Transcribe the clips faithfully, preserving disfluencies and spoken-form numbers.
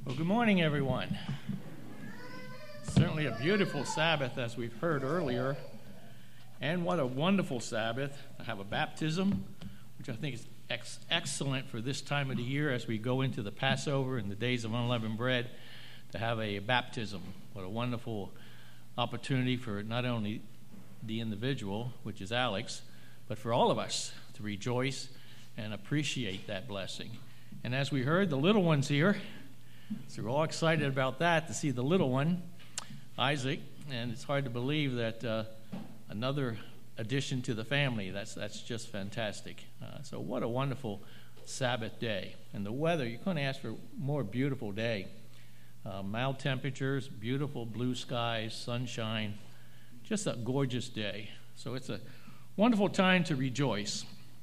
Well, good morning, everyone. Certainly a beautiful Sabbath, as we've heard earlier. And what a wonderful Sabbath to have a baptism, which I think is ex- excellent for this time of the year as we go into the Passover and the days of unleavened bread, to have a baptism. What a wonderful opportunity for not only the individual, which is Alex, but for all of us to rejoice and appreciate that blessing. And as we heard, the little ones here, so we're all excited about that, to see the little one, Isaac, and it's hard to believe that uh, another addition to the family. That's that's just fantastic. Uh, so what a wonderful Sabbath day. And the weather, you couldn't ask for a more beautiful day. Uh, mild temperatures, beautiful blue skies, sunshine, just a gorgeous day. So it's a wonderful time to rejoice.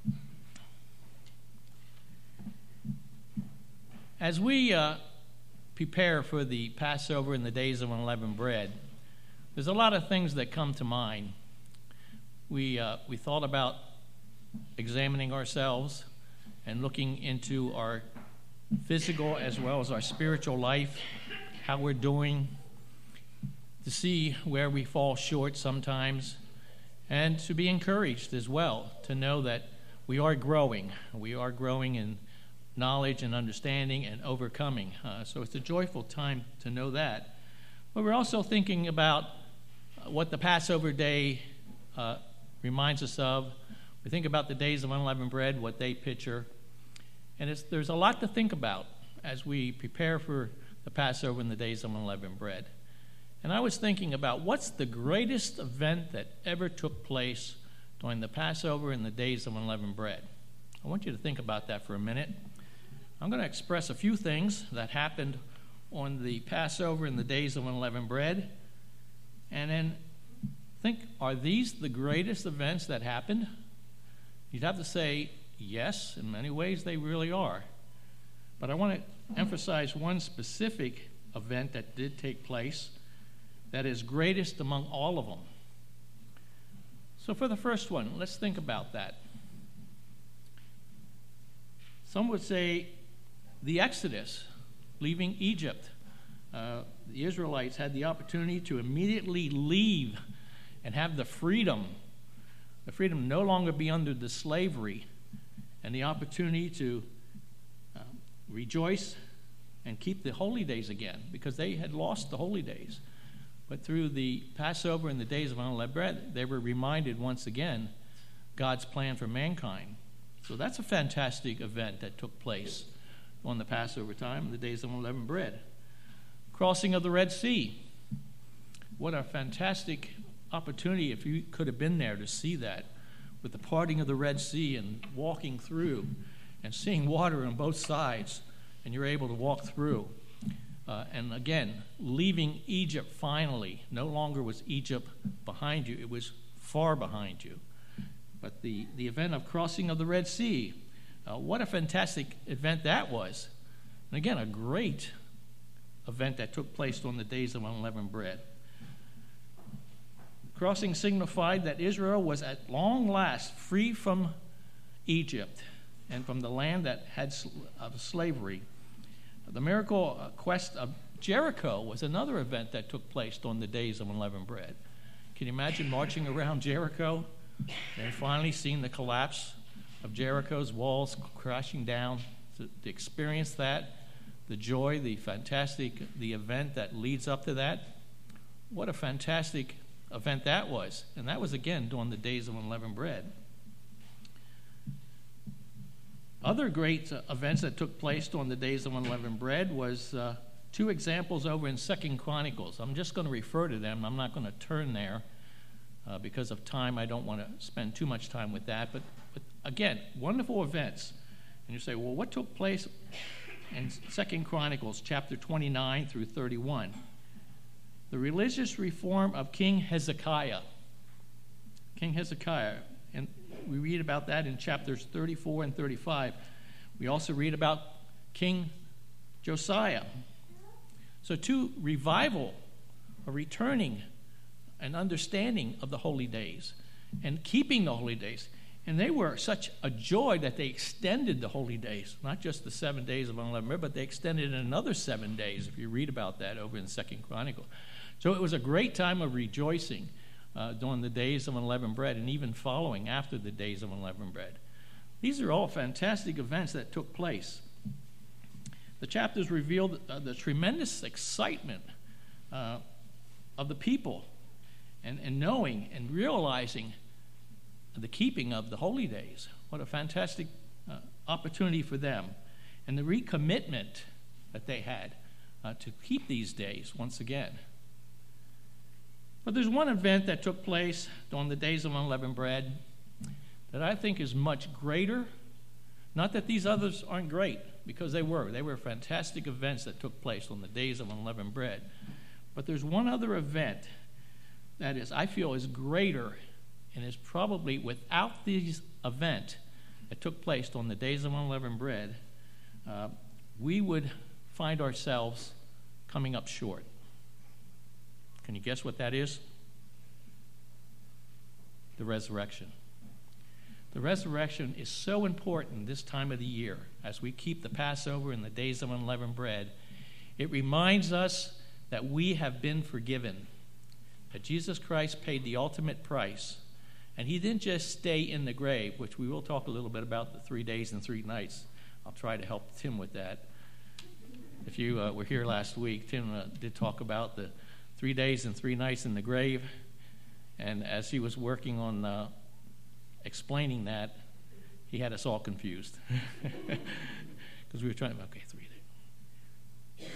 As we uh, prepare for the Passover and the days of unleavened bread, there's a lot of things that come to mind. We uh, we thought about examining ourselves and looking into our physical as well as our spiritual life, how we're doing, to see where we fall short sometimes, and to be encouraged as well, to know that we are growing. We are growing in knowledge and understanding and overcoming. Uh, so it's a joyful time to know that. But we're also thinking about what the Passover day uh, reminds us of. We think about the days of unleavened bread, what they picture. And it's, there's a lot to think about as we prepare for the Passover and the days of unleavened bread. And I was thinking about what's the greatest event that ever took place during the Passover and the days of unleavened bread. I want you to think about that for a minute. I'm going to express a few things that happened on the Passover and the days of unleavened bread, and then think, are these the greatest events that happened? You'd have to say, yes, in many ways they really are. But I want to emphasize one specific event that did take place that is greatest among all of them. So for the first one, let's think about that. Some would say the Exodus, leaving Egypt. Uh, the Israelites had the opportunity to immediately leave and have the freedom, the freedom to no longer be under the slavery, and the opportunity to uh, rejoice and keep the holy days again, because they had lost the holy days. But through the Passover and the days of unleavened bread, they were reminded once again God's plan for mankind. So that's a fantastic event that took place on the Passover time, the days of unleavened bread. Crossing of the Red Sea. What a fantastic opportunity if you could have been there to see that, with the parting of the Red Sea and walking through and seeing water on both sides, and you're able to walk through. Uh, and again, leaving Egypt finally. No longer was Egypt behind you, it was far behind you. But the, the event of crossing of the Red Sea, uh, what a fantastic event that was. And again, a great event that took place on the days of unleavened bread. Crossing signified that Israel was at long last free from Egypt and from the land that had sl- of slavery. The miracle uh, quest of Jericho was another event that took place on the days of unleavened bread. Can you imagine marching around Jericho and finally seeing the collapse of Jericho's walls crashing down? To, to experience that, the joy, the fantastic, the event that leads up to that. What a fantastic event that was. And that was, again, during the days of unleavened bread. Other great uh, events that took place during the days of unleavened bread was uh, two examples over in Second Chronicles. I'm just going to refer to them. I'm not going to turn there. Uh, because of time, I don't want to spend too much time with that. But, but again, wonderful events. And you say, well, what took place in Second Chronicles chapter twenty-nine through thirty-one? The religious reform of King Hezekiah. King Hezekiah. And we read about that in chapters thirty-four and thirty-five. We also read about King Josiah. So two revival, a returning an understanding of the holy days and keeping the holy days. And they were such a joy that they extended the holy days, not just the seven days of unleavened bread, but they extended it another seven days, if you read about that over in Second Chronicles. So it was a great time of rejoicing uh, during the days of unleavened bread, and even following after the days of unleavened bread. These are all fantastic events that took place. The chapters revealed uh, the tremendous excitement uh, of the people, and, and knowing and realizing the keeping of the holy days. What a fantastic uh, opportunity for them, and the recommitment that they had uh, to keep these days once again. But there's one event that took place during the days of unleavened bread that I think is much greater. Not that these others aren't great, because they were. They were fantastic events that took place on the days of unleavened bread. But there's one other event that is, I feel, is greater, and is probably, without this event that took place on the days of unleavened bread, uh, we would find ourselves coming up short. Can you guess what that is? The resurrection. The resurrection is so important this time of the year as we keep the Passover and the days of unleavened bread. It reminds us that we have been forgiven, that Jesus Christ paid the ultimate price. And he didn't just stay in the grave, which we will talk a little bit about the three days and three nights. I'll try to help Tim with that. If you uh, were here last week, Tim uh, did talk about the three days and three nights in the grave. And as he was working on uh, explaining that, he had us all confused. Because we were trying to, okay, three days.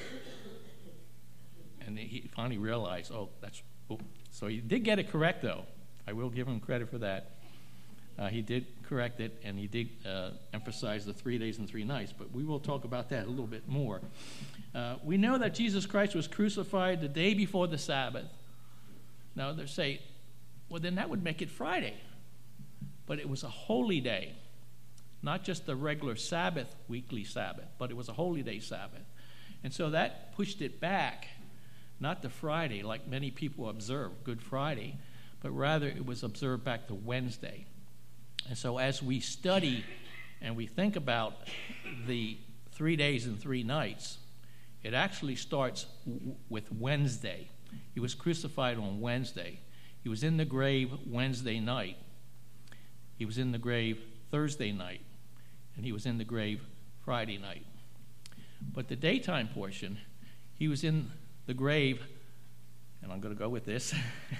And he finally realized, oh, that's, oh. So he did get it correct, though. I will give him credit for that. Uh, he did correct it, and he did uh, emphasize the three days and three nights, but we will talk about that a little bit more. Uh, we know that Jesus Christ was crucified the day before the Sabbath. Now, they say, well, then that would make it Friday. But it was a holy day, not just the regular Sabbath, weekly Sabbath, but it was a holy day Sabbath. And so that pushed it back, not to Friday, like many people observe, Good Friday, but rather it was observed back to Wednesday. And so as we study and we think about the three days and three nights, it actually starts w- with Wednesday. He was crucified on Wednesday. He was in the grave Wednesday night. He was in the grave Thursday night. And he was in the grave Friday night. But the daytime portion, he was in the grave, and I'm going to go with this.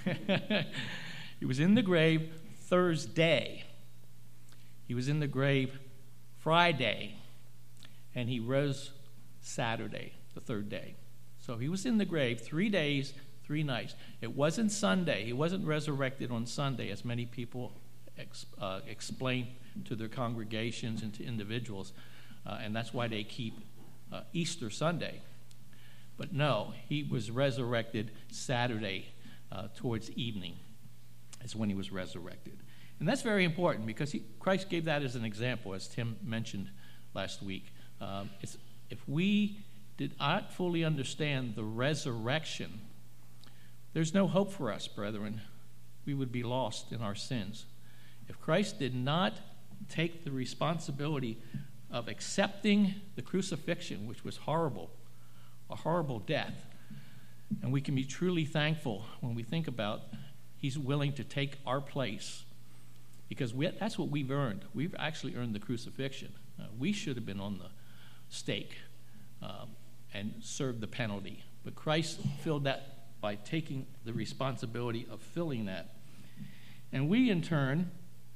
He was in the grave Thursday. He was in the grave Friday. And he rose Saturday, the third day. So he was in the grave three days, three nights. It wasn't Sunday. He wasn't resurrected on Sunday, as many people ex, uh, explain to their congregations and to individuals. Uh, and that's why they keep uh, Easter Sunday. But no, he was resurrected Saturday uh, towards evening is when he was resurrected. And that's very important because he, Christ gave that as an example, as Tim mentioned last week. Um, it's, if we did not fully understand the resurrection, there's no hope for us, brethren. We would be lost in our sins. If Christ did not take the responsibility of accepting the crucifixion, which was horrible, a horrible death, and we can be truly thankful when we think about he's willing to take our place, because we, that's what we've earned. We've actually earned the crucifixion. Uh, we should have been on the stake um, and served the penalty. But Christ filled that by taking the responsibility of filling that. And we, in turn,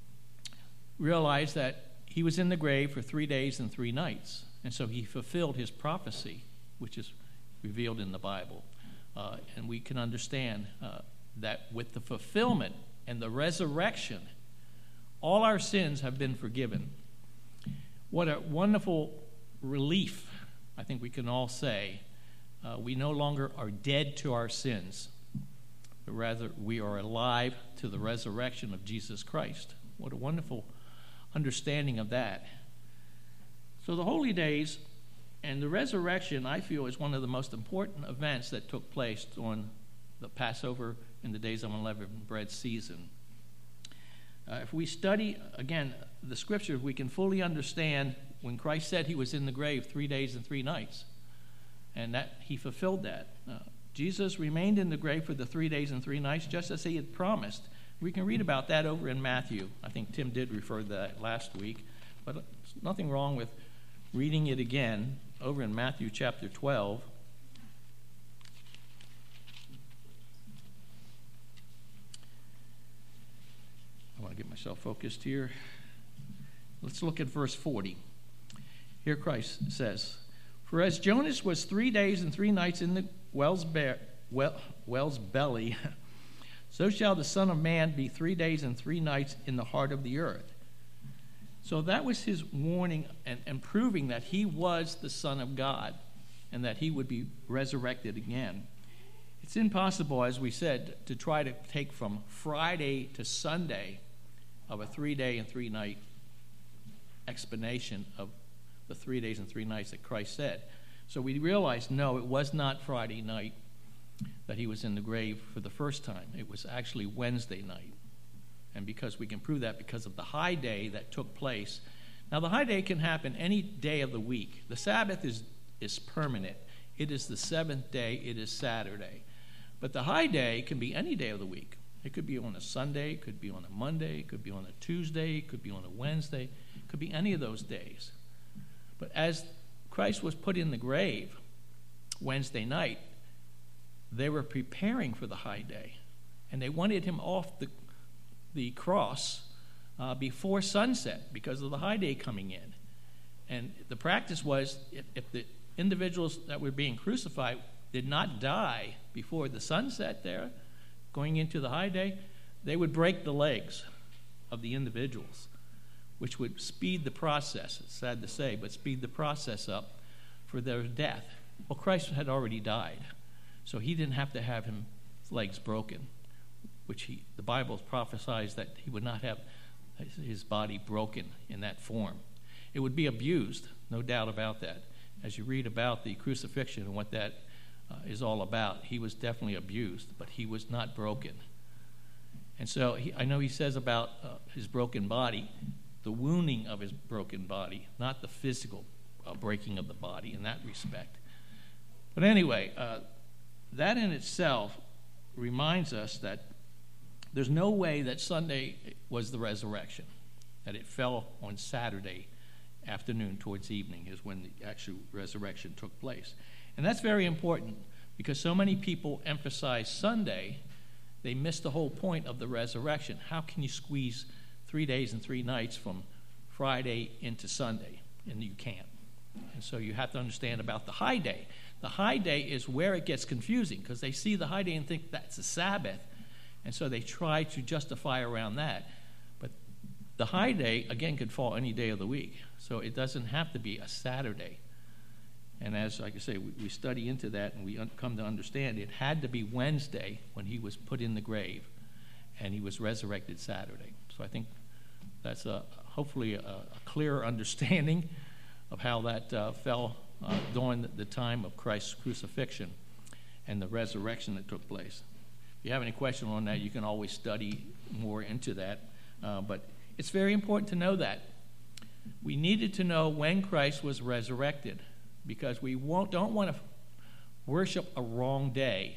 realized that he was in the grave for three days and three nights. And so he fulfilled his prophecy, which is revealed in the Bible. Uh, and we can understand uh, that with the fulfillment and the resurrection, all our sins have been forgiven. What a wonderful relief, I think we can all say. Uh, we no longer are dead to our sins, but rather we are alive to the resurrection of Jesus Christ. What a wonderful understanding of that. So the holy days and the resurrection, I feel, is one of the most important events that took place on the Passover and the days of unleavened bread season. Uh, if we study, again, the scriptures, we can fully understand when Christ said he was in the grave three days and three nights, and that he fulfilled that. Uh, Jesus remained in the grave for the three days and three nights, just as he had promised. We can read about that over in Matthew. I think Tim did refer to that last week, but there's nothing wrong with reading it again over in Matthew chapter twelve. I want to get myself focused here. Let's look at verse forty. Here Christ says, "For as Jonas was three days and three nights in the whale's, bear, well, whale's belly, so shall the Son of Man be three days and three nights in the heart of the earth." So that was his warning and, and proving that he was the Son of God and that he would be resurrected again. It's impossible, as we said, to try to take from Friday to Sunday of a three-day and three-night explanation of the three days and three nights that Christ said. So we realized, no, it was not Friday night that he was in the grave for the first time. It was actually Wednesday night. And because we can prove that because of the high day that took place. Now, the high day can happen any day of the week. The Sabbath is, is permanent. It is the seventh day. It is Saturday. But the high day can be any day of the week. It could be on a Sunday. It could be on a Monday. It could be on a Tuesday. It could be on a Wednesday. It could be any of those days. But as Christ was put in the grave Wednesday night, they were preparing for the high day. And they wanted him off the the cross uh, before sunset because of the high day coming in. And the practice was if, if the individuals that were being crucified did not die before the sunset there, going into the high day, they would break the legs of the individuals, which would speed the process. It's sad to say, but speed the process up for their death. Well, Christ had already died, so he didn't have to have his legs broken, which he, the Bible prophesies that he would not have his body broken in that form. It would be abused, no doubt about that. As you read about the crucifixion and what that uh, is all about, he was definitely abused, but he was not broken. And so he, I know he says about uh, his broken body, the wounding of his broken body, not the physical uh, breaking of the body in that respect. But anyway, uh, that in itself reminds us that there's no way that Sunday was the resurrection, that it fell on Saturday afternoon towards evening is when the actual resurrection took place. And that's very important because so many people emphasize Sunday, they miss the whole point of the resurrection. How can you squeeze three days and three nights from Friday into Sunday? And you can't. And so you have to understand about the high day. The high day is where it gets confusing because they see the high day and think that's a Sabbath. And so they try to justify around that. But the high day, again, could fall any day of the week. So it doesn't have to be a Saturday. And as, like I say, we, we study into that and we un- come to understand it had to be Wednesday when he was put in the grave and he was resurrected Saturday. So I think that's a, hopefully a, a clearer understanding of how that uh, fell uh, during the, the time of Christ's crucifixion and the resurrection that took place. If you have any question on that, you can always study more into that. Uh, but it's very important to know that. We needed to know when Christ was resurrected because we won't, don't want to worship a wrong day.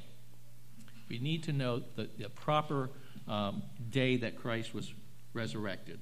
We need to know the, the proper um, day that Christ was resurrected.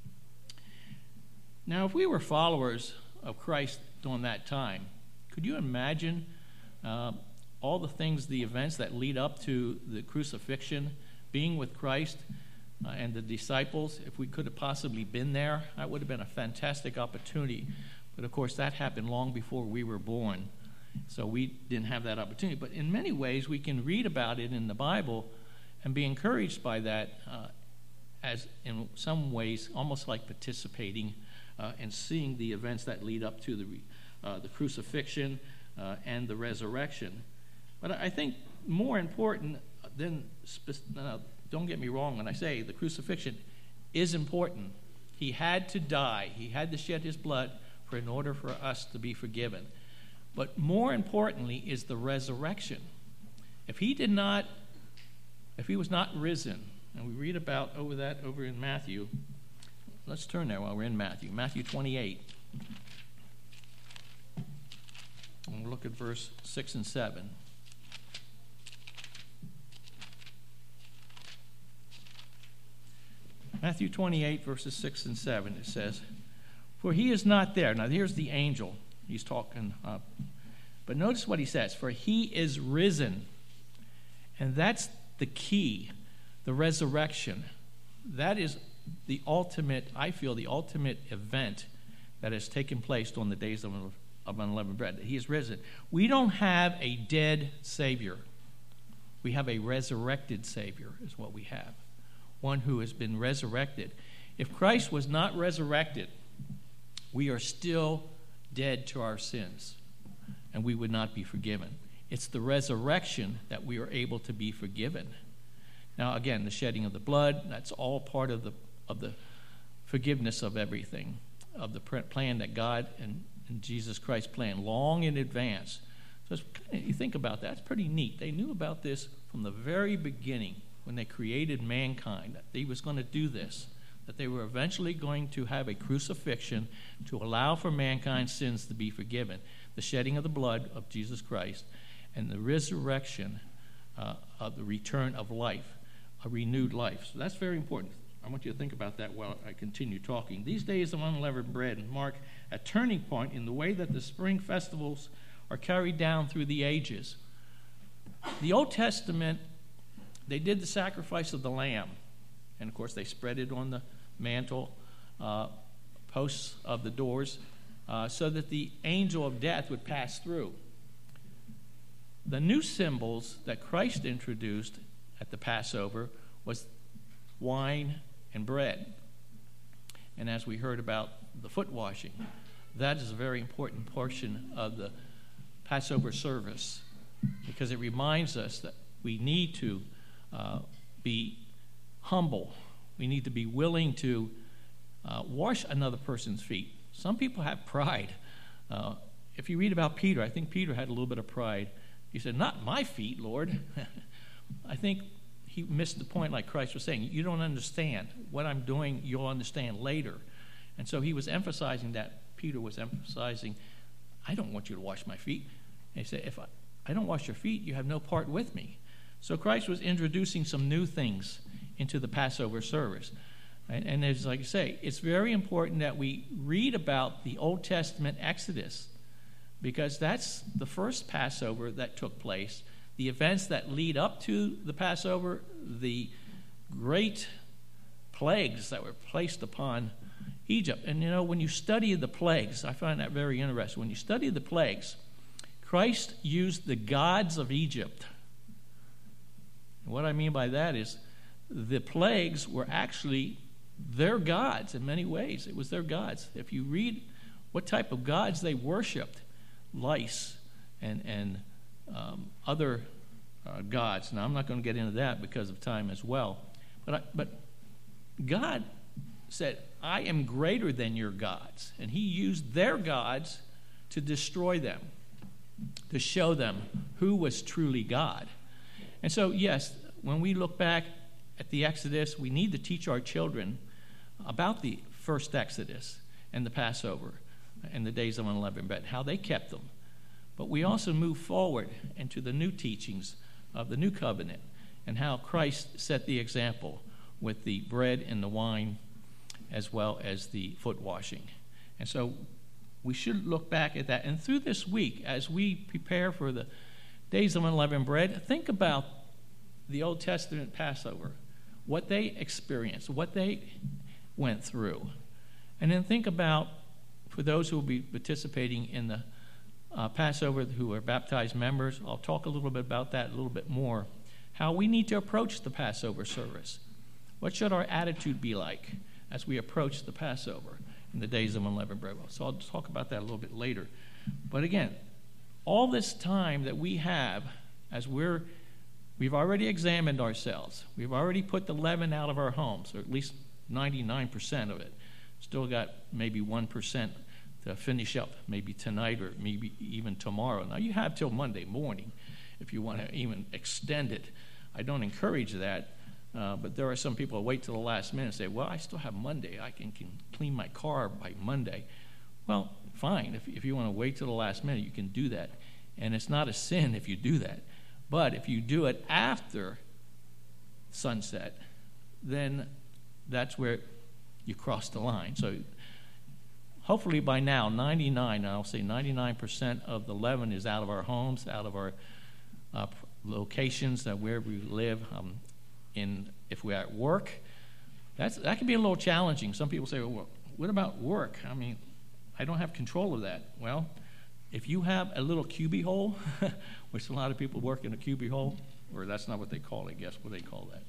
Now, if we were followers of Christ during that time, could you imagine uh, all the things, the events that lead up to the crucifixion, being with Christ uh, and the disciples? If we could have possibly been there, that would have been a fantastic opportunity. But of course, that happened long before we were born, so we didn't have that opportunity. But in many ways, we can read about it in the Bible and be encouraged by that uh, as in some ways almost like participating uh, and seeing the events that lead up to the, uh, the crucifixion uh, and the resurrection. But I think more important than, uh, don't get me wrong when I say the crucifixion is important. He had to die. He had to shed his blood for in order for us to be forgiven. But more importantly is the resurrection. If he did not, if he was not risen, And we read about over that over in Matthew. Let's turn there while we're in Matthew. Matthew twenty-eight. And we'll look at verse six and seven. Matthew twenty-eight, verses six and seven, it says, "For he is not there." Now, here's the angel. He's talking up. But notice what he says. "For he is risen." And that's the key, the resurrection. That is the ultimate, I feel, the ultimate event that has taken place on the days of, of unleavened bread. He is risen. We don't have a dead Savior. We have a resurrected Savior is what we have. One who has been resurrected. If Christ was not resurrected, we are still dead to our sins, and we would not be forgiven. It's the resurrection that we are able to be forgiven. Now, again, the shedding of the blood, that's all part of the of the forgiveness of everything, of the plan that God and, and Jesus Christ planned long in advance. So it's, you think about that, it's pretty neat. They knew about this from the very beginning when they created mankind, that he was going to do this, that they were eventually going to have a crucifixion to allow for mankind's sins to be forgiven, the shedding of the blood of Jesus Christ, and the resurrection uh, of the return of life, a renewed life. So that's very important. I want you to think about that while I continue talking. These days of unleavened bread mark a turning point in the way that the spring festivals are carried down through the ages. The Old Testament, they did the sacrifice of the lamb, and of course they spread it on the mantle uh, posts of the doors uh, so that the angel of death would pass through. The new symbols that Christ introduced at the Passover was wine and bread. And as we heard about the foot washing, that is a very important portion of the Passover service, because it reminds us that we need to uh, be humble. We need to be willing to uh, wash another person's feet. Some people have pride. Uh, if you read about Peter, I think Peter had a little bit of pride. He said, "Not my feet, Lord." I think he missed the point, like Christ was saying. You don't understand. What I'm doing, you'll understand later. And so he was emphasizing that. Peter was emphasizing, I don't want you to wash my feet. And he said, if I, I don't wash your feet, you have no part with me. So Christ was introducing some new things into the Passover service. And, and as like I say, it's very important that we read about the Old Testament Exodus, because that's the first Passover that took place. The events that lead up to the Passover, the great plagues that were placed upon Egypt. And you know, when you study the plagues, I find that very interesting. When you study the plagues, Christ used the gods of Egypt. And what I mean by that is the plagues were actually their gods in many ways. It was their gods. If you read what type of gods they worshipped, lice and, and um, other uh, gods. Now, I'm not going to get into that because of time as well. But, I, but God said, I am greater than your gods. And he used their gods to destroy them, to show them who was truly God. And so, yes, when we look back at the Exodus, we need to teach our children about the first Exodus and the Passover and the days of unleavened bread, how they kept them. But we also move forward into the new teachings of the new covenant and how Christ set the example with the bread and the wine as well as the foot washing. And so we should look back at that. And through this week, as we prepare for the days of unleavened bread, think about the Old Testament Passover, what they experienced, what they went through. And then think about, for those who will be participating in the uh, Passover who are baptized members, I'll talk a little bit about that a little bit more, how we need to approach the Passover service. What should our attitude be like as we approach the Passover in the days of unleavened bread? So I'll talk about that a little bit later. But again, all this time that we have as we're We've already examined ourselves. We've already put the leaven out of our homes, or at least ninety-nine percent of it. Still got maybe one percent to finish up, maybe tonight or maybe even tomorrow. Now, you have till Monday morning if you want to even extend it. I don't encourage that, Uh, but there are some people who wait till the last minute and say, well, I still have Monday. I can, can clean my car by Monday. Well, fine. If, if you want to wait till the last minute, you can do that. And it's not a sin if you do that. But if you do it after sunset, then that's where you cross the line. So hopefully by now, ninety-nine, I'll say ninety-nine percent of the leaven is out of our homes, out of our uh, locations, that where we live. Um, in if we're at work, that's that can be a little challenging. Some people say, well, what about work? I mean, I don't have control of that. Well, if you have a little cubbyhole, which a lot of people work in a cubbyhole, or that's not what they call it, guess what they call that?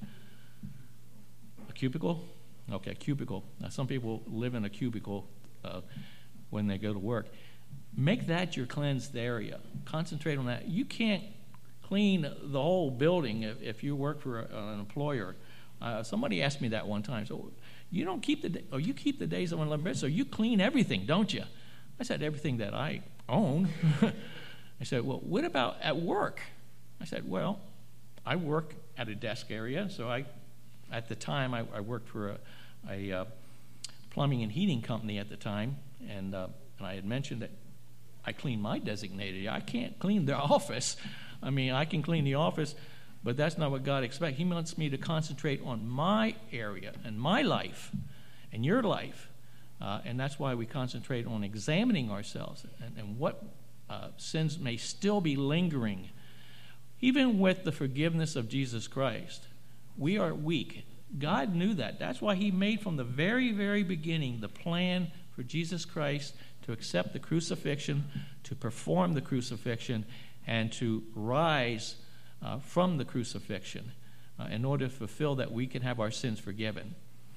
A cubicle? Okay, cubicle. Now, some people live in a cubicle uh, when they go to work. Make that your cleansed area. Concentrate on that. You can't clean the whole building if, if you work for a, an employer. Uh, somebody asked me that one time. So you don't keep the, or you keep the days of unleavened bread, so you clean everything, don't you? I said, everything that I own. I said, well, what about at work? I said, well, I work at a desk area, so I, at the time, I, I worked for a, a uh, plumbing and heating company at the time, and uh, and I had mentioned that I clean my designated area. I can't clean the office. I mean, I can clean the office, but that's not what God expects. He wants me to concentrate on my area and my life and your life. Uh, and that's why we concentrate on examining ourselves and, and what uh, sins may still be lingering. Even with the forgiveness of Jesus Christ, we are weak. God knew that. That's why he made from the very, very beginning the plan for Jesus Christ to accept the crucifixion, to perform the crucifixion, and to rise uh, from the crucifixion uh, in order to fulfill that we can have our sins forgiven.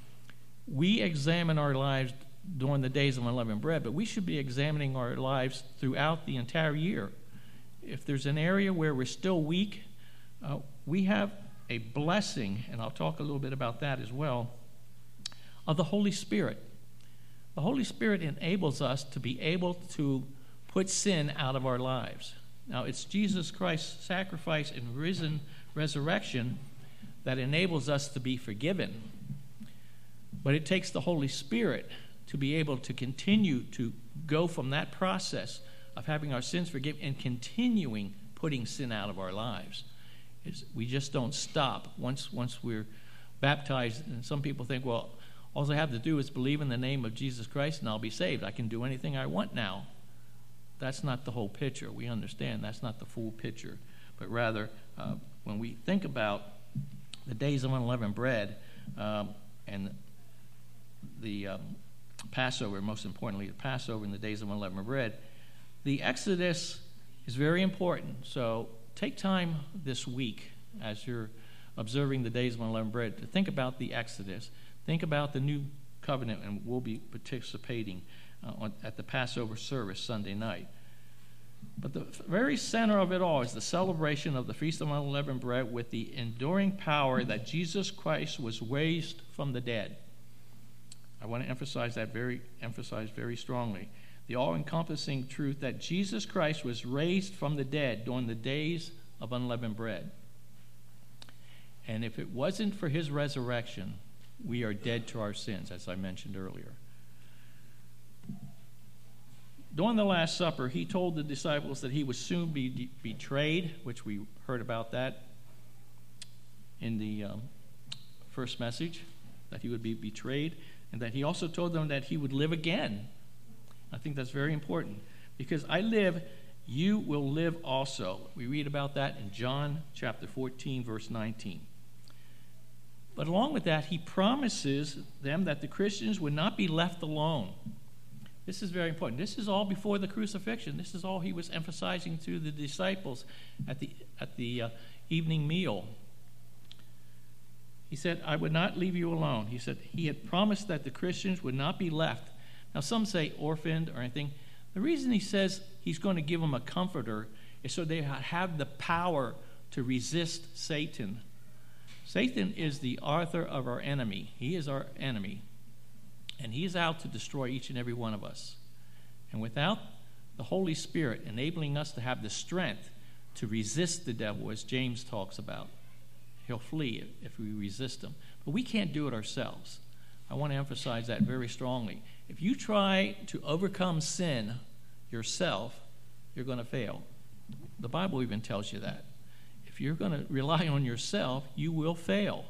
We examine our lives during the days of unleavened bread, but we should be examining our lives throughout the entire year. If there's an area where we're still weak, uh, we have a blessing, and I'll talk a little bit about that as well, of the Holy Spirit. The Holy Spirit enables us to be able to put sin out of our lives. Now, it's Jesus Christ's sacrifice and risen resurrection that enables us to be forgiven. But it takes the Holy Spirit to be able to continue to go from that process of having our sins forgiven and continuing putting sin out of our lives. It's, we just don't stop once once we're baptized. And some people think, well, all I have to do is believe in the name of Jesus Christ and I'll be saved. I can do anything I want now. That's not the whole picture. We understand that's not the full picture. But rather, uh, when we think about the days of unleavened bread um, and the um, Passover, most importantly, the Passover and the days of unleavened bread, the Exodus is very important. So take time this week as you're observing the days of unleavened bread to think about the Exodus. Think about the new covenant, and we'll be participating uh, on, at the Passover service Sunday night. But the very center of it all is the celebration of the Feast of Unleavened Bread with the enduring power that Jesus Christ was raised from the dead. I want to emphasize that very, emphasize very strongly. The all-encompassing truth that Jesus Christ was raised from the dead during the days of unleavened bread. And if it wasn't for his resurrection, we are dead to our sins, as I mentioned earlier. During the Last Supper, he told the disciples that he would soon be de- betrayed, which we heard about that in the um, first message, that he would be betrayed, and that he also told them that he would live again. I think that's very important, because I live, you will live also. We read about that in John chapter fourteen, verse nineteen. But along with that, he promises them that the Christians would not be left alone. This is very important. This is all before the crucifixion. This is all he was emphasizing to the disciples at the at the uh, evening meal. He said, I would not leave you alone. He said he had promised that the Christians would not be left. Now, some say orphaned or anything. The reason he says he's going to give them a comforter is so they have the power to resist Satan. Satan is the author of our enemy. He is our enemy. And he is out to destroy each and every one of us. And without the Holy Spirit enabling us to have the strength to resist the devil, as James talks about, He'll flee if we resist him. But we can't do it ourselves. I want to emphasize that very strongly. If you try to overcome sin yourself, you're going to fail. The Bible even tells you that. If you're going to rely on yourself, you will fail.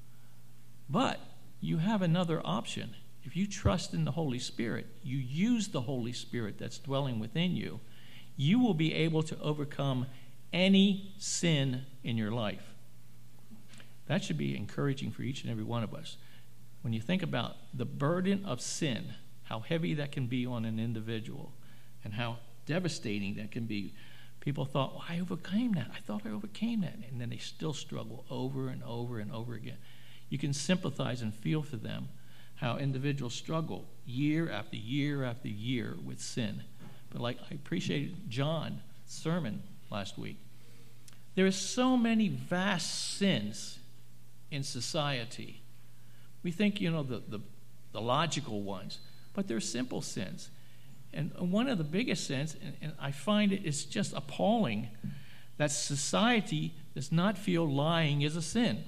But you have another option. If you trust in the Holy Spirit, you use the Holy Spirit that's dwelling within you, you will be able to overcome any sin in your life. That should be encouraging for each and every one of us. When you think about the burden of sin, how heavy that can be on an individual, and how devastating that can be. People thought, well, I overcame that. I thought I overcame that. And then they still struggle over and over and over again. You can sympathize and feel for them, how individuals struggle year after year after year with sin. But like I appreciated John's sermon last week. There are so many vast sins in society. We think, you know, the, the, the logical ones, but they're simple sins. And one of the biggest sins, and, and I find it is just appalling, that society does not feel lying is a sin.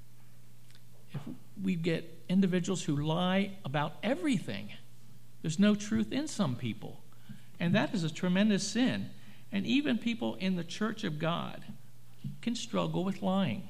If we get individuals who lie about everything, there's no truth in some people. And that is a tremendous sin. And even people in the church of God can struggle with lying.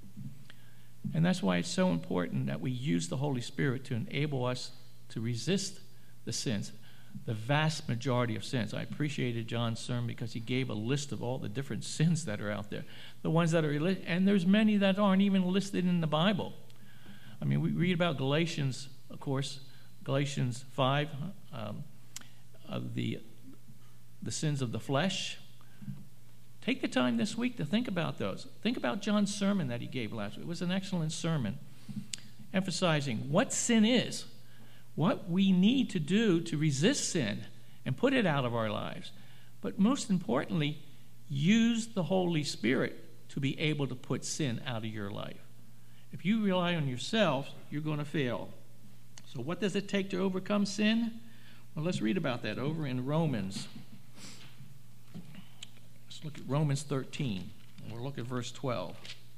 And that's why it's so important that we use the Holy Spirit to enable us to resist the sins, the vast majority of sins. I appreciated John's sermon because he gave a list of all the different sins that are out there, the ones that are, and there's many that aren't even listed in the Bible. I mean, we read about Galatians, of course, Galatians five, um, of the the sins of the flesh. Take the time this week to think about those. Think about John's sermon that he gave last week. It was an excellent sermon, emphasizing what sin is, what we need to do to resist sin and put it out of our lives. But most importantly, use the Holy Spirit to be able to put sin out of your life. If you rely on yourself, you're going to fail. So what does it take to overcome sin? Well, let's read about that over in Romans. Let's look at Romans thirteen, and we'll look at verse twelve.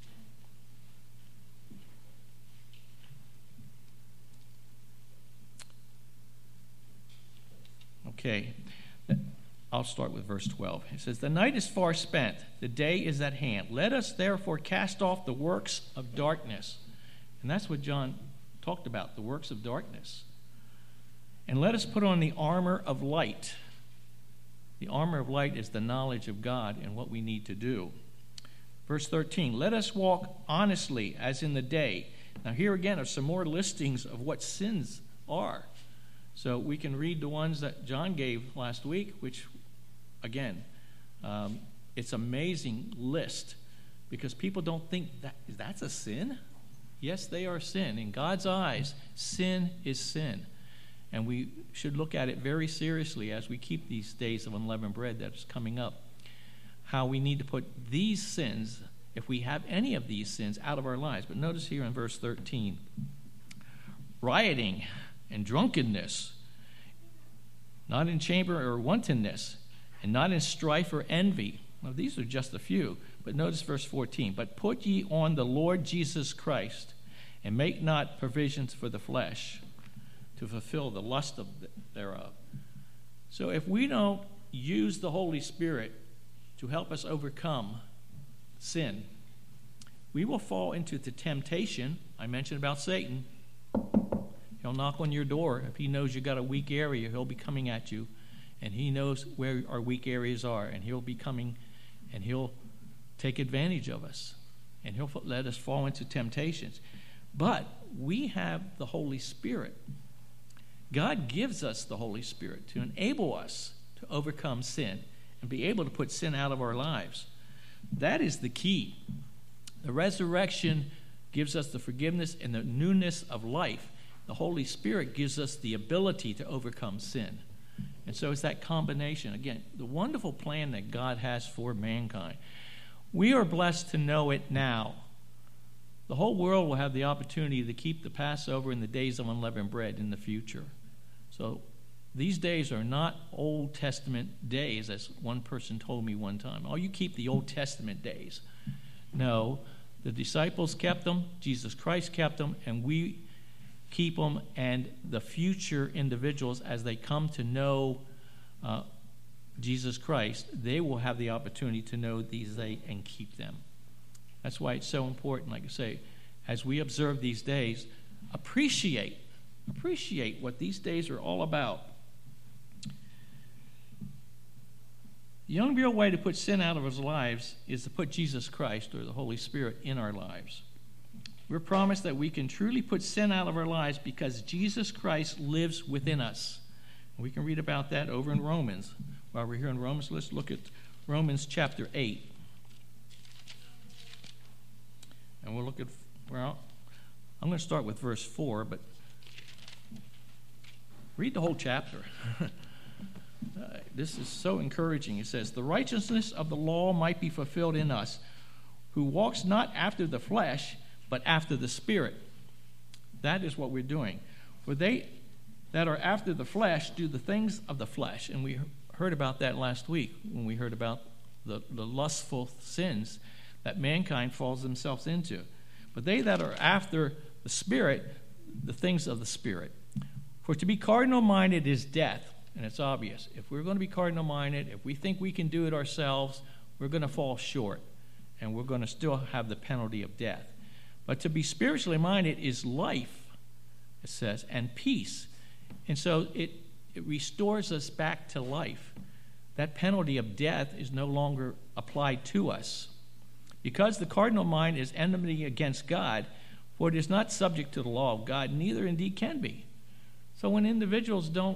Okay, I'll start with verse twelve. It says, "The night is far spent, the day is at hand. Let us therefore cast off the works of darkness." And that's what John talked about, the works of darkness. "And let us put on the armor of light." The armor of light is the knowledge of God and what we need to do. Verse thirteen, "Let us walk honestly as in the day." Now here again are some more listings of what sins are. So we can read the ones that John gave last week, which, again, um, it's an amazing list because people don't think that that's a sin. Yes, they are sin. In God's eyes, sin is sin. And we should look at it very seriously as we keep these days of unleavened bread that's coming up. How we need to put these sins, if we have any of these sins, out of our lives. But notice here in verse thirteen, rioting and drunkenness, not in chamber or wantonness, and not in strife or envy. Now these are just a few. But notice verse fourteen, "But put ye on the Lord Jesus Christ, and make not provisions for the flesh, to fulfill the lust of thereof." So if we don't use the Holy Spirit to help us overcome sin, we will fall into the temptation I mentioned about Satan. He'll knock on your door. If he knows you got a weak area, he'll be coming at you, and he knows where our weak areas are, and he'll be coming, and he'll take advantage of us, and he'll let us fall into temptations. But we have the Holy Spirit. God gives us the Holy Spirit to enable us to overcome sin and be able to put sin out of our lives. That is the key. The resurrection gives us the forgiveness and the newness of life. The Holy Spirit gives us the ability to overcome sin. And so it's that combination. Again, the wonderful plan that God has for mankind. We are blessed to know it now. The whole world will have the opportunity to keep the Passover and the days of unleavened bread in the future. So these days are not Old Testament days, as one person told me one time. Oh, you keep the Old Testament days. No, The disciples kept them, Jesus Christ kept them, and we keep them, and the future individuals, as they come to know uh, Jesus Christ, they will have the opportunity to know these days and keep them. That's why it's so important, like I say, as we observe these days, appreciate, appreciate what these days are all about. The only real way to put sin out of our lives is to put Jesus Christ or the Holy Spirit in our lives. We're promised that we can truly put sin out of our lives because Jesus Christ lives within us. We can read about that over in Romans. While we're here in Romans, let's look at Romans chapter eight. And we'll look at, well, I'm going to start with verse four, but read the whole chapter. Uh, this is so encouraging. It says, the righteousness of the law might be fulfilled in us, who walks not after the flesh, but after the Spirit. That is what we're doing. For they that are after the flesh do the things of the flesh. And we heard about that last week when we heard about the, the lustful sins that mankind falls themselves into. But they that are after the Spirit, the things of the Spirit. For to be cardinal-minded is death. And it's obvious. If we're going to be cardinal-minded, if we think we can do it ourselves, we're going to fall short. And we're going to still have the penalty of death. But to be spiritually minded is life, it says, and peace. And so it, it restores us back to life. That penalty of death is no longer applied to us. Because the cardinal mind is enmity against God, for it is not subject to the law of God, neither indeed can be. So when individuals don't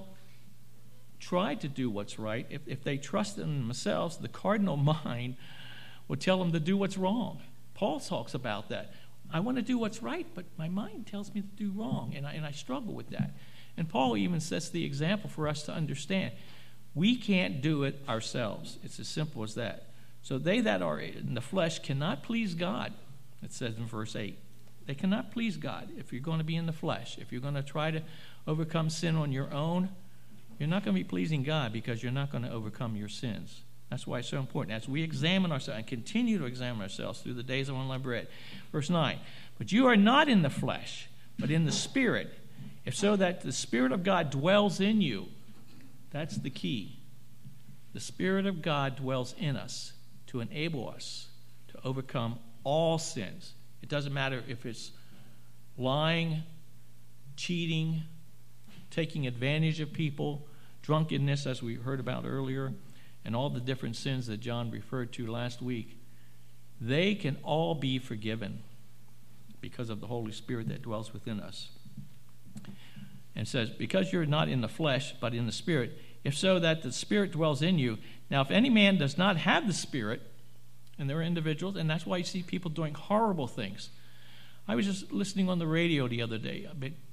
try to do what's right, if, if they trust in themselves, the cardinal mind will tell them to do what's wrong. Paul talks about that. I want to do what's right, but my mind tells me to do wrong, and I, and I struggle with that. And Paul even sets the example for us to understand. We can't do it ourselves. It's as simple as that. So they that are in the flesh cannot please God, it says in verse eight. They cannot please God if you're going to be in the flesh. If you're going to try to overcome sin on your own, you're not going to be pleasing God because you're not going to overcome your sins. That's why it's so important. As we examine ourselves and continue to examine ourselves through the days of unleavened bread. Verse nine, but you are not in the flesh, but in the Spirit, if so that the Spirit of God dwells in you. That's the key. The Spirit of God dwells in us to enable us to overcome all sins. It doesn't matter if it's lying, cheating, taking advantage of people, drunkenness, as we heard about earlier, and all the different sins that John referred to last week. They can all be forgiven because of the Holy Spirit that dwells within us. And says, because you're not in the flesh, but in the Spirit, if so that the Spirit dwells in you. Now, if any man does not have the Spirit, and there are individuals, and that's why you see people doing horrible things. I was just listening on the radio the other day. I mean,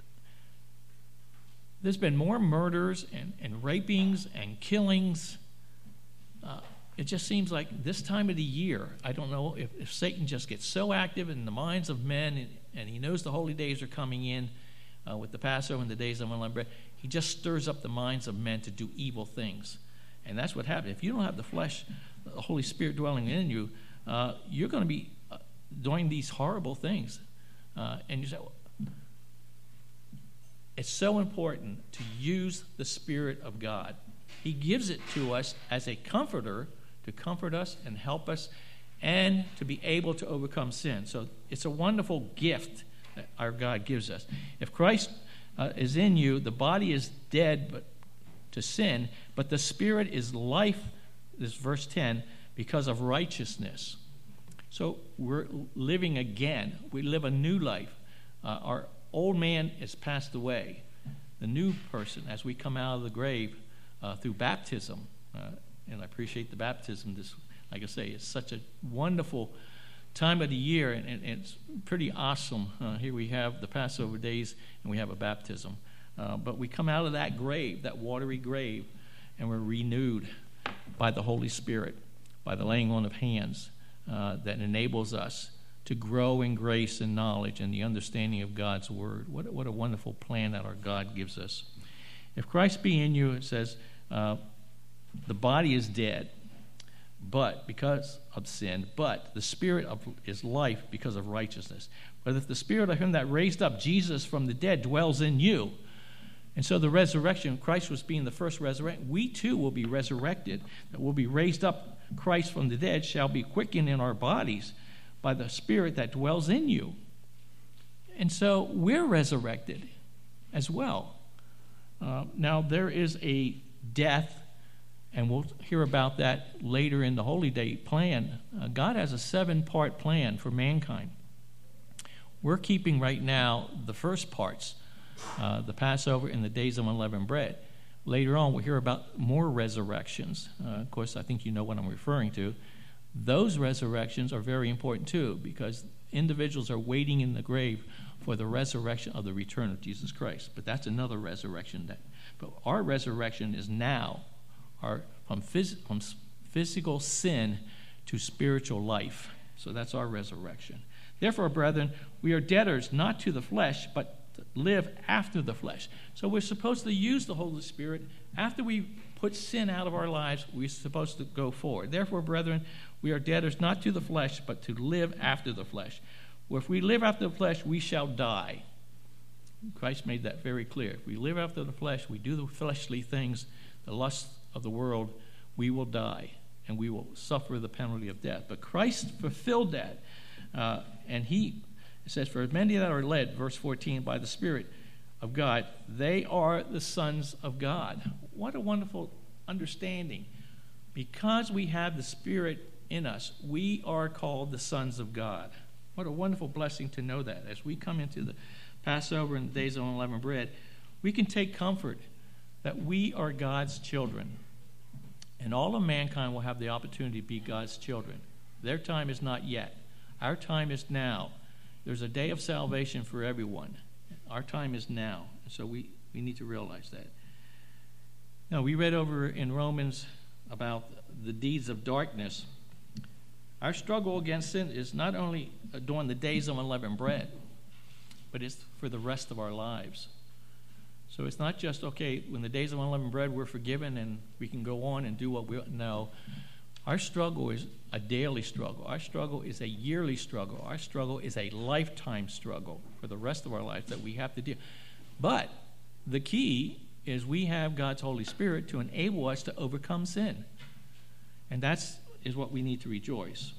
there's been more murders and, and rapings and killings. Uh, it just seems like this time of the year, I don't know if, if Satan just gets so active in the minds of men, and, and he knows the holy days are coming in uh, with the Passover and the days of unleavened bread. He just stirs up the minds of men to do evil things. And that's what happens. If you don't have the flesh, the Holy Spirit dwelling in you, uh, you're going to be uh, doing these horrible things. Uh, and you say, well, it's so important to use the Spirit of God. He gives it to us as a comforter to comfort us and help us and to be able to overcome sin. So it's a wonderful gift that our God gives us. If Christ uh, is in you, the body is dead but to sin, but the Spirit is life, this verse ten, because of righteousness. So we're living again. We live a new life. Uh, our old man has passed away. The new person, as we come out of the grave uh, through baptism, uh, and I appreciate the baptism. This, like I say, it's such a wonderful time of the year, and, and it's pretty awesome. Uh, here we have the Passover days, and we have a baptism. Uh, but we come out of that grave, that watery grave, and we're renewed by the Holy Spirit, by the laying on of hands uh, that enables us to grow in grace and knowledge and the understanding of God's word. What, what a wonderful plan that our God gives us. If Christ be in you, it says, uh, the body is dead. but because of sin, but the Spirit of, is life because of righteousness. But if the Spirit of him that raised up Jesus from the dead dwells in you, and so the resurrection, Christ was being the first resurrection, we too will be resurrected, that will be raised up. Christ from the dead shall be quickened in our bodies by the Spirit that dwells in you. And so we're resurrected as well. Uh, now there is a death, and we'll hear about that later in the Holy Day plan. Uh, God has a seven-part plan for mankind. We're keeping right now the first parts, uh, the Passover and the days of unleavened bread. Later on, we'll hear about more resurrections. Uh, of course, I think you know what I'm referring to. Those resurrections are very important too, because individuals are waiting in the grave for the resurrection of the return of Jesus Christ. But that's another resurrection. That, but our resurrection is now, our from, phys, from physical sin to spiritual life. So that's our resurrection. Therefore, brethren, we are debtors not to the flesh, but live after the flesh. So we're supposed to use the Holy Spirit. After we put sin out of our lives, we're supposed to go forward. Therefore, brethren, we are debtors not to the flesh, but to live after the flesh. For if we live after the flesh, we shall die. Christ made that very clear. If we live after the flesh, we do the fleshly things, the lusts of the world, we will die, and we will suffer the penalty of death. But Christ fulfilled that. Uh, and he says, for as many that are led, verse fourteen, by the Spirit of God, they are the sons of God. What a wonderful understanding. Because we have the Spirit in us, we are called the sons of God. What a wonderful blessing to know that. As we come into the Passover and the days of unleavened bread, we can take comfort that we are God's children. And all of mankind will have the opportunity to be God's children. Their time is not yet. Our time is now. There's a day of salvation for everyone. Our time is now. So we, we need to realize that. Now, we read over in Romans about the deeds of darkness. Our struggle against sin is not only during the days of unleavened bread, but it's for the rest of our lives. So it's not just, okay, when the days of unleavened bread, we're forgiven and we can go on and do what we know. Our struggle is a daily struggle. Our struggle is a yearly struggle. Our struggle is a lifetime struggle for the rest of our life that we have to deal. But the key is we have God's Holy Spirit to enable us to overcome sin. And that's is what we need to rejoice.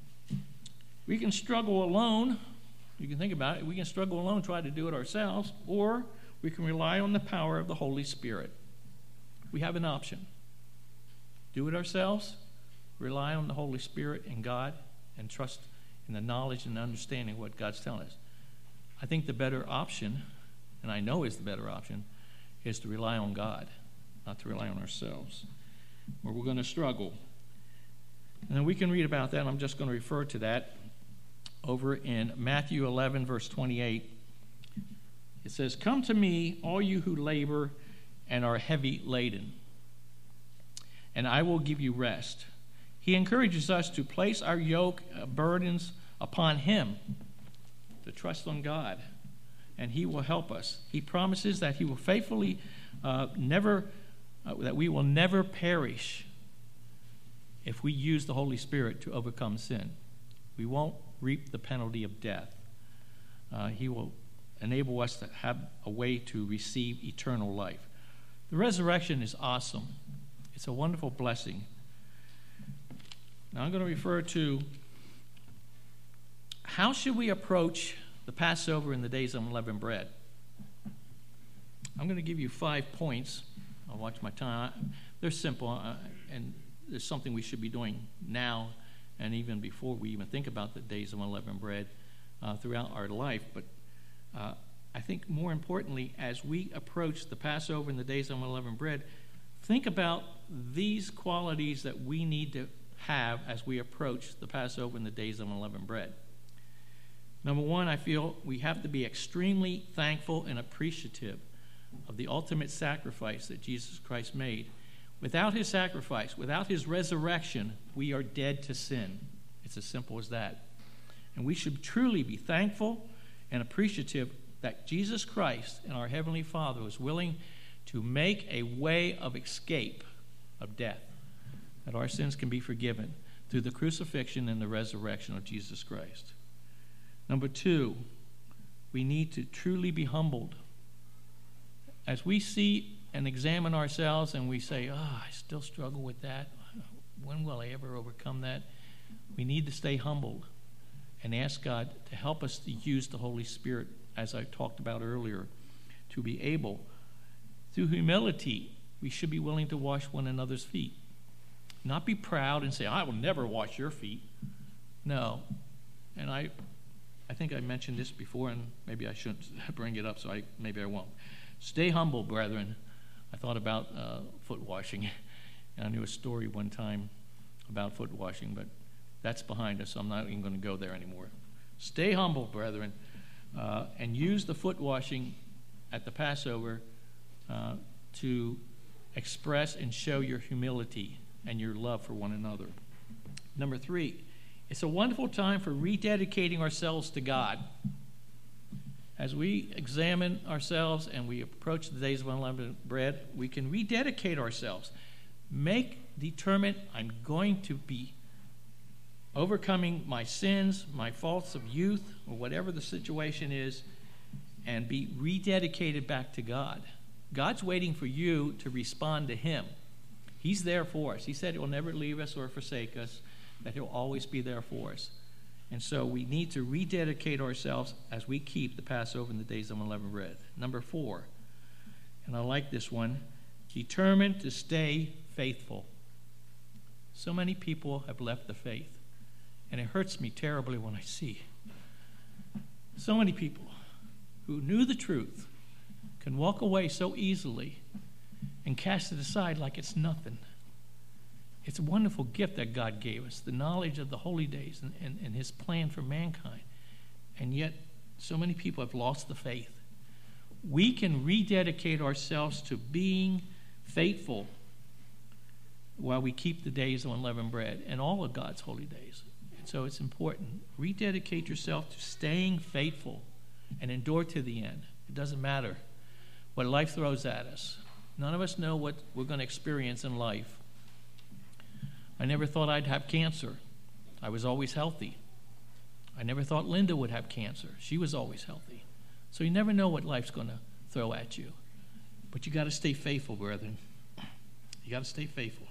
We can struggle alone. You can think about it. We can struggle alone, try to do it ourselves, or we can rely on the power of the Holy Spirit. We have an option. Do it ourselves, rely on the Holy Spirit and God, and trust in the knowledge and understanding of what God's telling us. I think the better option, and I know is the better option, is to rely on God, not to rely on ourselves. Or we're going to struggle. And then we can read about that. I'm just going to refer to that over in Matthew eleven, verse twenty-eight. It says, "Come to me, all you who labor and are heavy laden, and I will give you rest." He encourages us to place our yoke, uh, burdens upon him, to trust on God, and he will help us. He promises that he will faithfully uh, never, uh, that we will never perish if we use the Holy Spirit to overcome sin. We won't reap the penalty of death. Uh, he will enable us to have a way to receive eternal life. The resurrection is awesome. It's a wonderful blessing. Now I'm going to refer to how should we approach the Passover in the days of unleavened bread. I'm going to give you five points. I'll watch my time. They're simple, uh, and there's something we should be doing now and even before we even think about the days of unleavened bread uh, throughout our life. But uh, I think more importantly, as we approach the Passover and the days of unleavened bread, think about these qualities that we need to have as we approach the Passover and the days of unleavened bread. Number one, I feel we have to be extremely thankful and appreciative of the ultimate sacrifice that Jesus Christ made. Without his sacrifice, without his resurrection, we are dead to sin. It's as simple as that. And we should truly be thankful and appreciative that Jesus Christ and our Heavenly Father was willing to make a way of escape of death. that our sins can be forgiven through the crucifixion and the resurrection of Jesus Christ. Number two, we need to truly be humbled. As we see and examine ourselves and we say, oh, I still struggle with that. When will I ever overcome that? We need to stay humbled and ask God to help us to use the Holy Spirit, as I talked about earlier, to be able, through humility, we should be willing to wash one another's feet. Not be proud and say, I will never wash your feet. No. And I I think I mentioned this before, and maybe I shouldn't bring it up, so I maybe I won't. Stay humble, brethren. I thought about uh, foot washing, and I knew a story one time about foot washing, but that's behind us, so I'm not even going to go there anymore. Stay humble, brethren, uh, and use the foot washing at the Passover uh, to express and show your humility and your love for one another. Number three, it's a wonderful time for rededicating ourselves to God. As we examine ourselves and we approach the days of unleavened bread, we can rededicate ourselves. Make, determine, I'm going to be overcoming my sins, my faults of youth, or whatever the situation is, and be rededicated back to God. God's waiting for you to respond to Him. He's there for us. He said He will never leave us or forsake us, that He'll always be there for us. And so we need to rededicate ourselves as we keep the Passover and the days of unleavened bread. Number four, and I like this one, determined to stay faithful. So many people have left the faith, and it hurts me terribly when I see so many people who knew the truth can walk away so easily and cast it aside like it's nothing. It's a wonderful gift that God gave us, the knowledge of the holy days and, and, and His plan for mankind. And yet, so many people have lost the faith. We can rededicate ourselves to being faithful while we keep the days of unleavened bread and all of God's holy days. And so it's important. Rededicate yourself to staying faithful and endure to the end. It doesn't matter what life throws at us. None of us know what we're going to experience in life. I never thought I'd have cancer. I was always healthy. I never thought Linda would have cancer. She was always healthy. So you never know what life's going to throw at you. But you got to stay faithful, brethren. You got to stay faithful.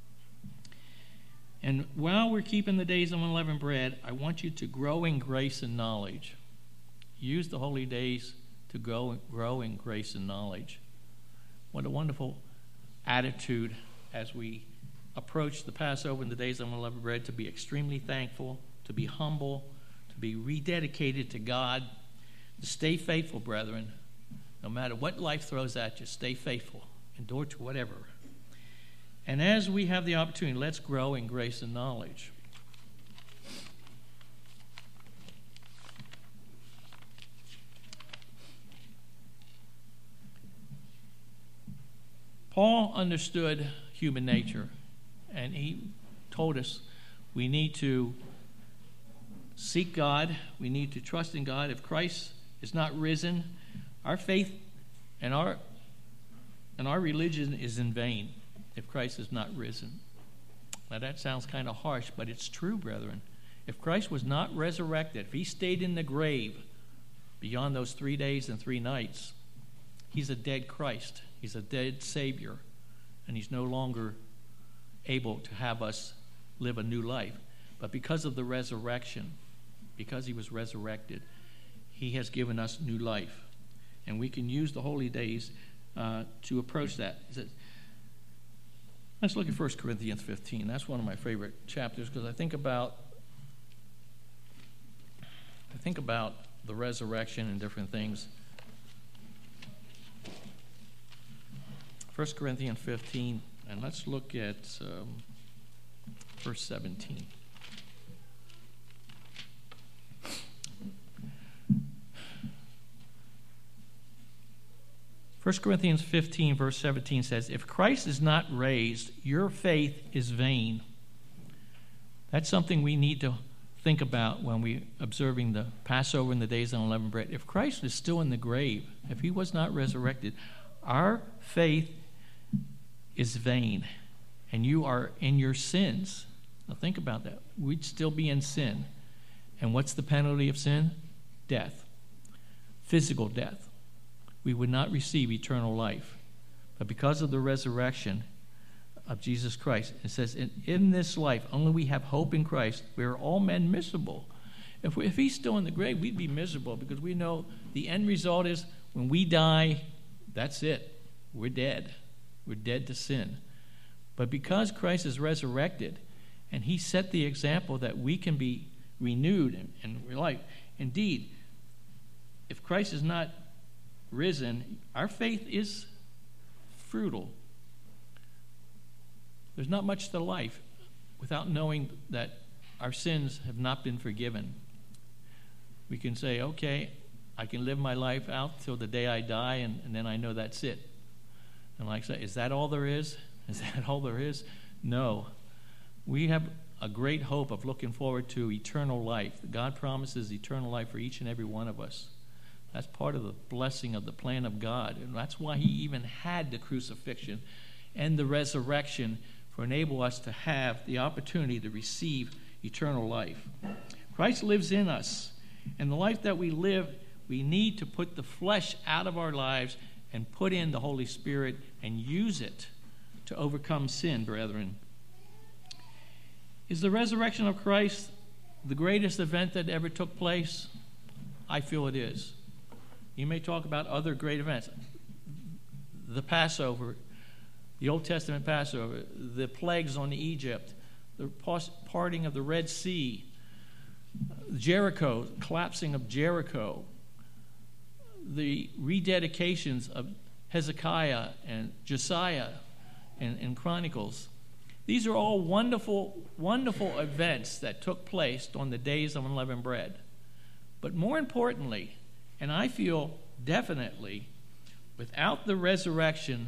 And while we're keeping the days of unleavened bread, I want you to grow in grace and knowledge. Use the holy days to grow, grow in grace and knowledge. What a wonderful attitude as we approach the Passover and the days of unleavened bread, to be extremely thankful, to be humble, to be rededicated to God, to stay faithful, brethren. No matter what life throws at you, stay faithful. Endure to whatever. And as we have the opportunity, let's grow in grace and knowledge. Paul understood human nature. And he told us we need to seek God. We need to trust in God. If Christ is not risen, our faith and our and our religion is in vain if Christ is not risen. Now that sounds kind of harsh, but it's true, brethren. If Christ was not resurrected, if He stayed in the grave beyond those three days and three nights, He's a dead Christ. He's a dead Savior, and He's no longer able to have us live a new life. But because of the resurrection, because He was resurrected, He has given us new life. And we can use the holy days uh, to approach that. Let's look at First Corinthians fifteen. That's one of my favorite chapters because I think about I think about the resurrection and different things. First Corinthians fifteen. And let's look at um, verse seventeen. First Corinthians fifteen, verse seventeen says, if Christ is not raised, your faith is vain. That's something we need to think about when we're observing the Passover and the days of unleavened bread. If Christ is still in the grave, if He was not resurrected, our faith is vain. and you are in your sins. Now think about that. We'd still be in sin. And what's the penalty of sin? Death. Physical death. We would not receive eternal life. But because of the resurrection of Jesus Christ, it says, in, in this life, only we have hope in Christ, we are all men miserable. If, we, if he's still in the grave, we'd be miserable because we know the end result is when we die, that's it. We're dead. We're dead to sin. But because Christ is resurrected, and he set the example that we can be renewed and, and life. Indeed, if Christ is not risen, our faith is futile. There's not much to life without knowing that our sins have not been forgiven. We can say, okay, I can live my life out till the day I die, and, and then I know that's it. And like I say, is that all there is? Is that all there is? No. We have a great hope of looking forward to eternal life. God promises eternal life for each and every one of us. That's part of the blessing of the plan of God. And that's why he even had the crucifixion and the resurrection to enable us to have the opportunity to receive eternal life. Christ lives in us. And the life that we live, we need to put the flesh out of our lives and put in the Holy Spirit and use it to overcome sin, brethren. Is the resurrection of Christ the greatest event that ever took place? I feel it is. You may talk about other great events. The Passover, the Old Testament Passover, the plagues on Egypt, the parting of the Red Sea, Jericho, collapsing of Jericho, the rededications of Hezekiah and Josiah and, and Chronicles. These are all wonderful, wonderful events that took place on the days of unleavened bread. But more importantly, and I feel definitely, without the resurrection,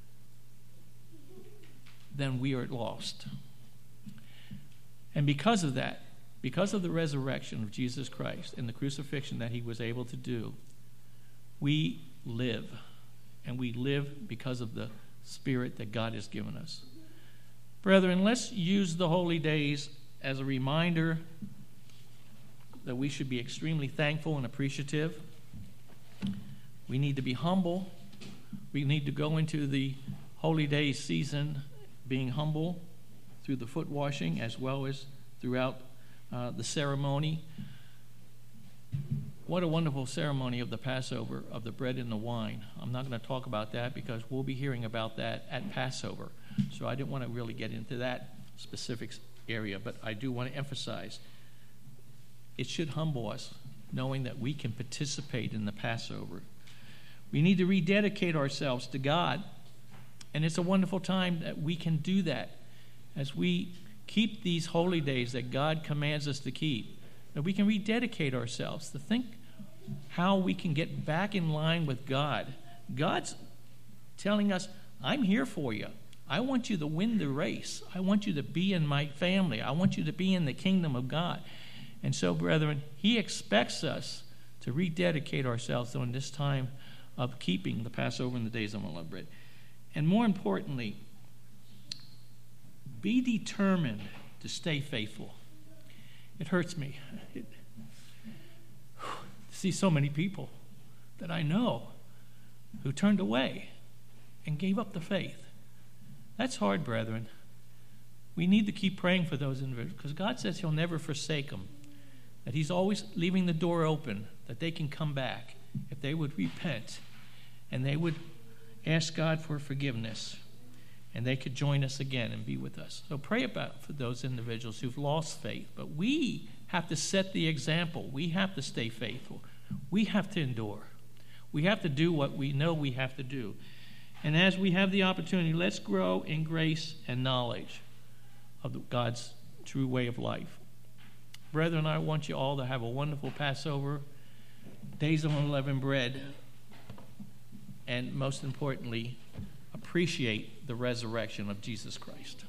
then we are lost. And because of that, because of the resurrection of Jesus Christ and the crucifixion that he was able to do, we live. And we live because of the Spirit that God has given us. Brethren, let's use the holy days as a reminder that we should be extremely thankful and appreciative. We need to be humble. We need to go into the holy day season being humble through the foot washing as well as throughout uh, the ceremony. What a wonderful ceremony of the Passover, of the bread and the wine. I'm not going to talk about that because we'll be hearing about that at Passover. So I didn't want to really get into that specific area, but I do want to emphasize it should humble us, knowing that we can participate in the Passover. We need to rededicate ourselves to God, and it's a wonderful time that we can do that as we keep these holy days that God commands us to keep, that we can rededicate ourselves to think how we can get back in line with God. God's telling us, I'm here for you. I want you to win the race. I want you to be in my family. I want you to be in the kingdom of God. And so, brethren, he expects us to rededicate ourselves during this time of keeping the Passover and the days of unleavened bread. And more importantly, be determined to stay faithful. It hurts me it, to see so many people that I know who turned away and gave up the faith. That's hard, brethren. We need to keep praying for those individuals because God says he'll never forsake them, that he's always leaving the door open, that they can come back if they would repent and they would ask God for forgiveness, and they could join us again and be with us. So pray about for those individuals who've lost faith. But we have to set the example. We have to stay faithful. We have to endure. We have to do what we know we have to do. And as we have the opportunity, let's grow in grace and knowledge of God's true way of life. Brethren, I want you all to have a wonderful Passover, days of unleavened bread, and most importantly, appreciate the resurrection of Jesus Christ.